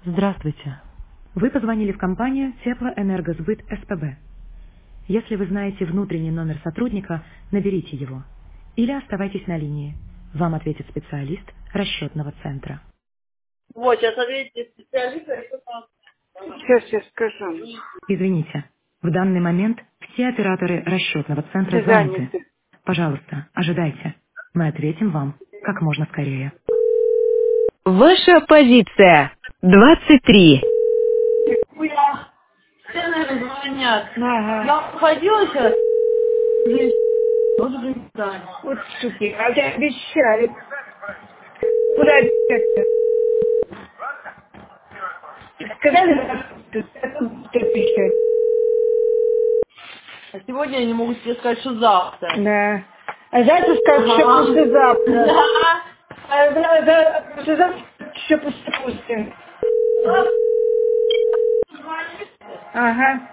Здравствуйте. Вы позвонили в компанию Теплоэнергосбыт СПБ. Если вы знаете внутренний номер сотрудника, наберите его. Или оставайтесь на линии. Вам ответит специалист расчетного центра. Вот, сейчас ответите специалист, Сейчас я скажу. Извините, в данный момент все операторы расчетного центра Все заняты. заняты. Пожалуйста, ожидайте. Мы ответим вам как можно скорее. Ваша позиция 23. хуя. Все, наверное, звонят. Ага. Я уходила сейчас. Блин, тоже же не знаю. Вот суки, а я обещали. Куда обещать-то? Сказали, что обещать. А сегодня они могут тебе сказать, что завтра. Да. А завтра скажут, что Ага. послезавтра. Да. А послезавтра еще послезавтра. Ага.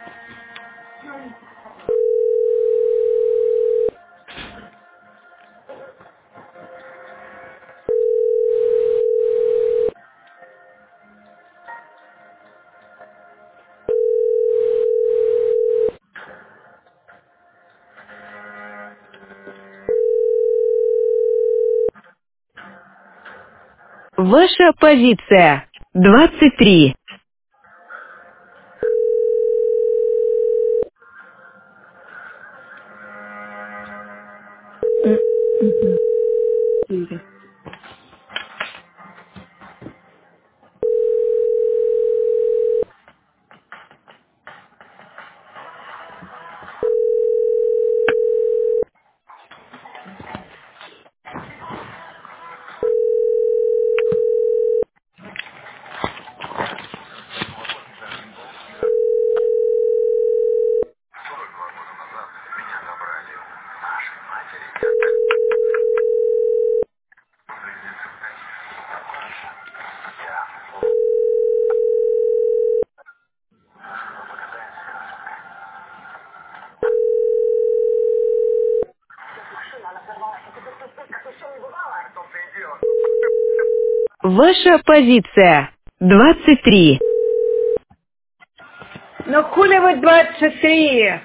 Ваша позиция 23. Мгм. Ваша позиция 23. Ну хули вы 23?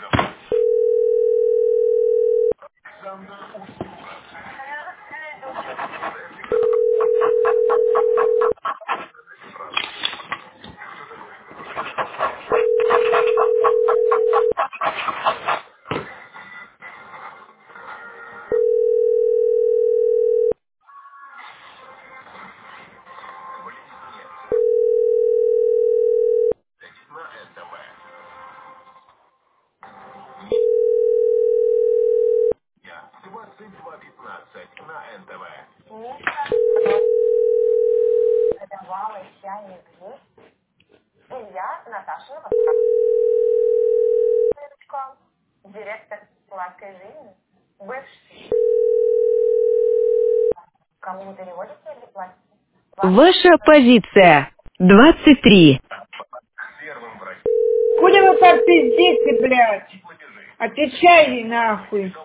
Ваша позиция 23. Хули вы так пиздите, блядь? Отвечай нахуй.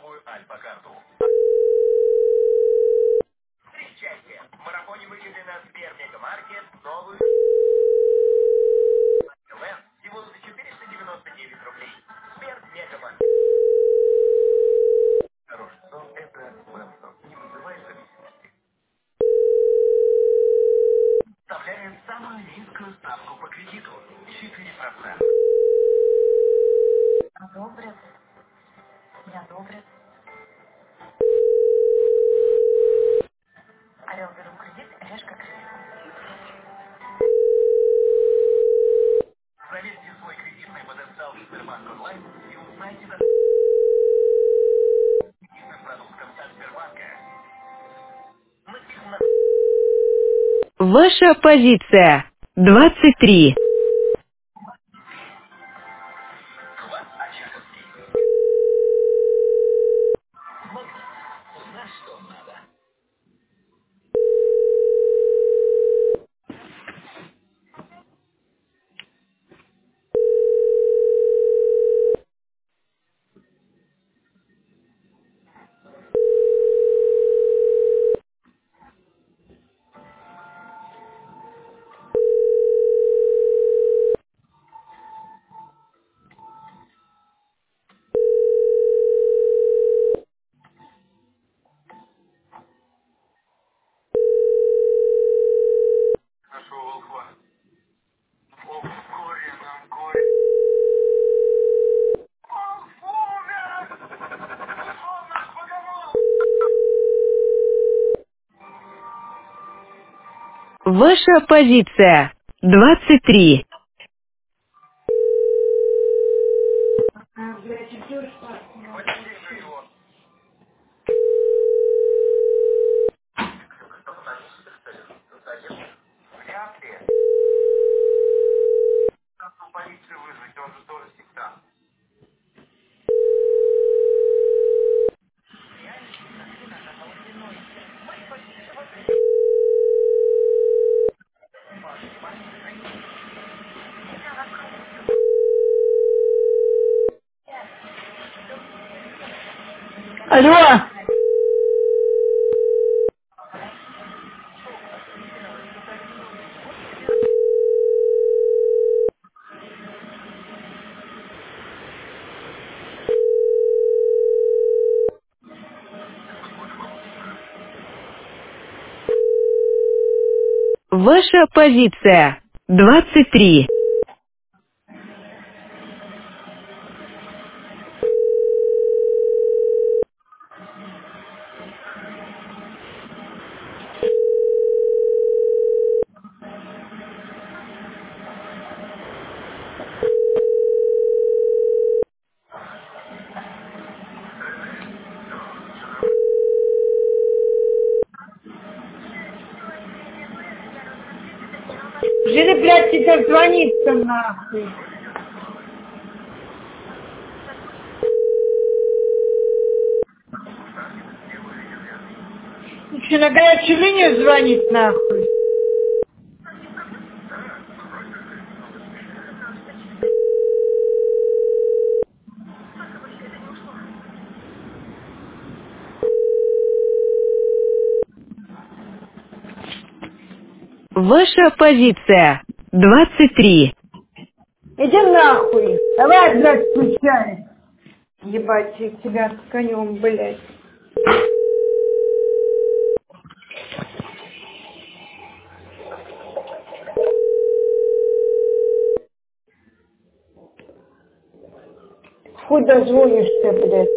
Ваша позиция 23. Ваша позиция. 23. Алло! Ваша позиция. 23. Жили, блядь, тебе звонится нахуй. Ну что, на горячую линию звонит нахуй? Ваша позиция. 23. Иди нахуй. Давай, блядь, включай. Ебать, я тебя с конем, блядь. Хуй дозвонишься, блядь.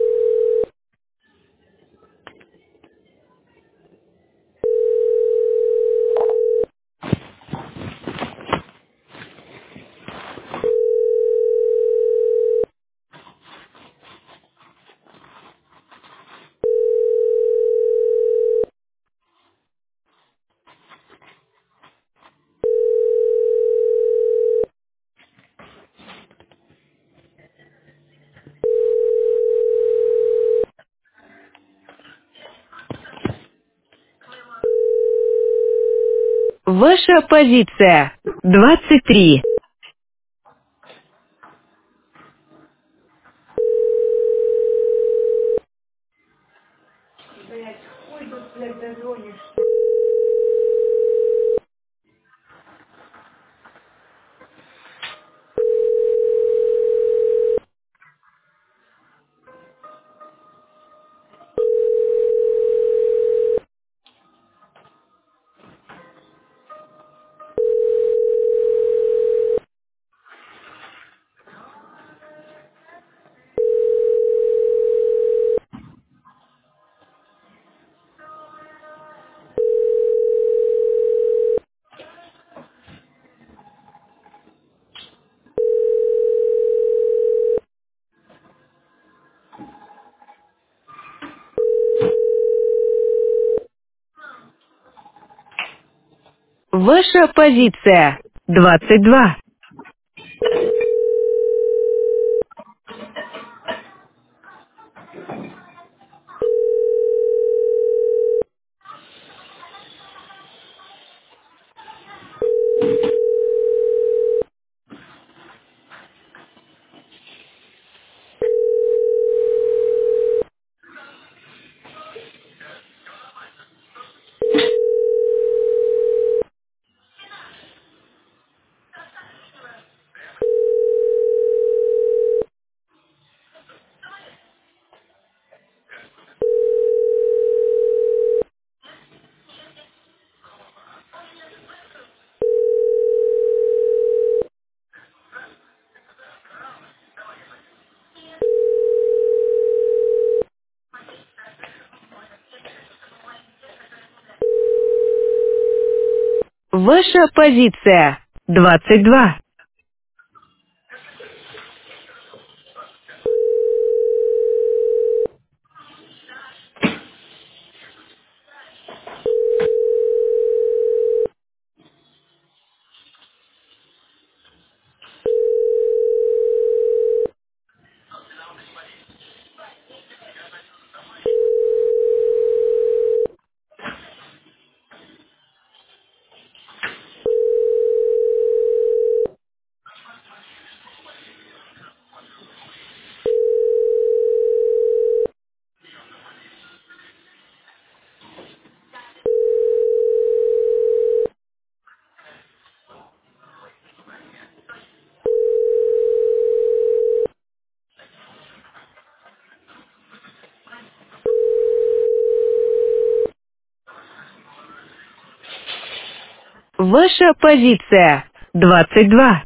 Ваша позиция. 23. Блядь, хуй тут, блядь, дозвонишься. Ваша позиция. 22. Ваша позиция 22. Ваша позиция 22.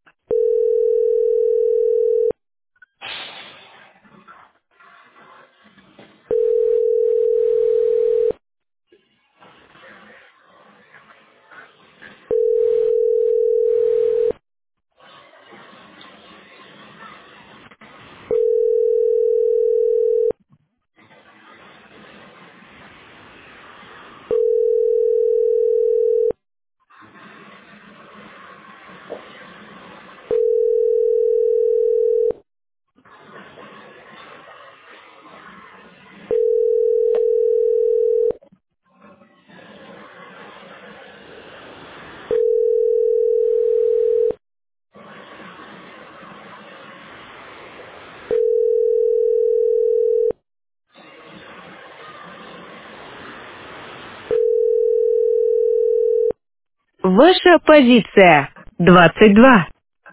Ваша позиция 22.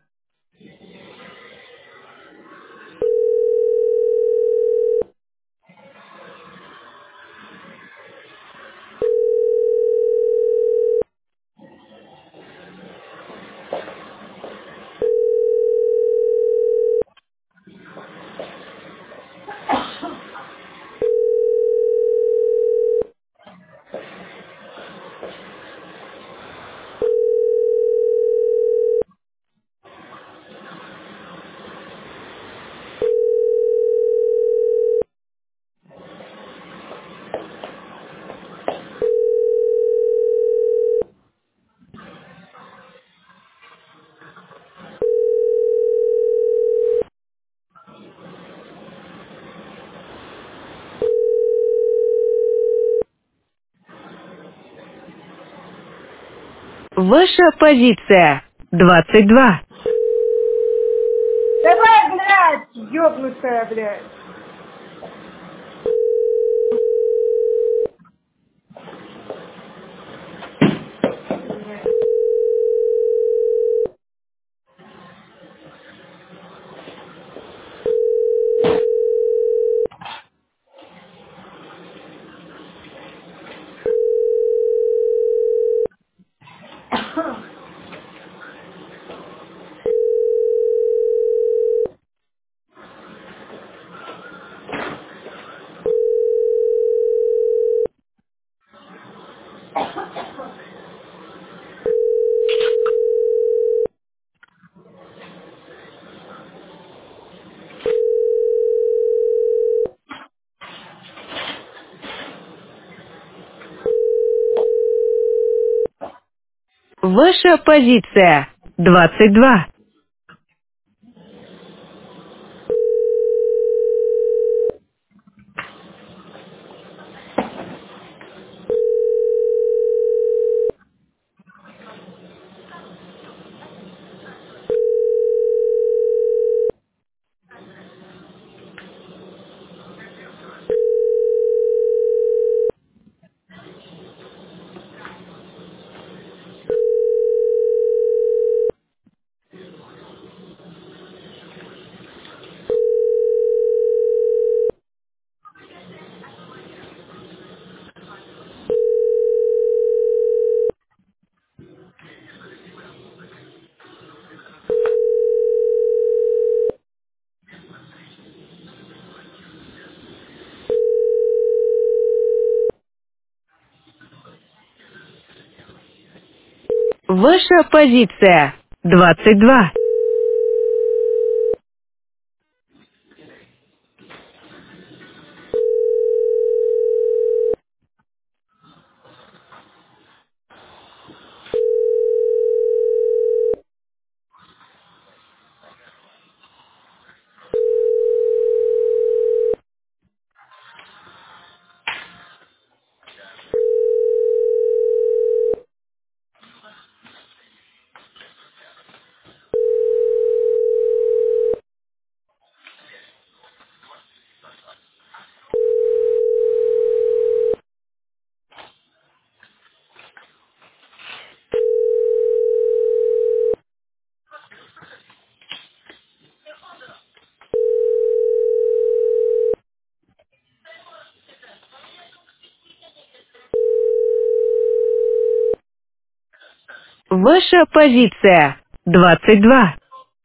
Ваша позиция 22. Давай, блядь, ёбнутая, блядь. Ваша позиция 22. Ваша позиция 22. Ваша позиция 22.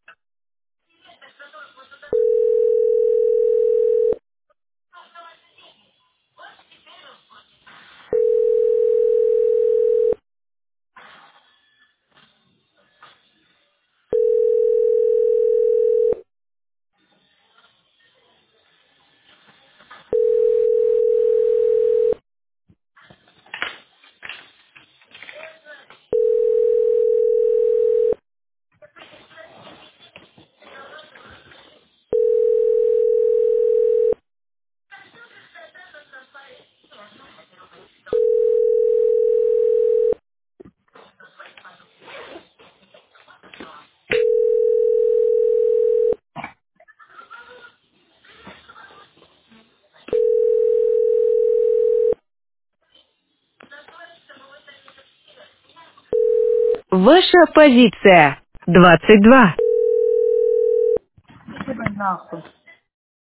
Ваша позиция 22. Иди нахуй.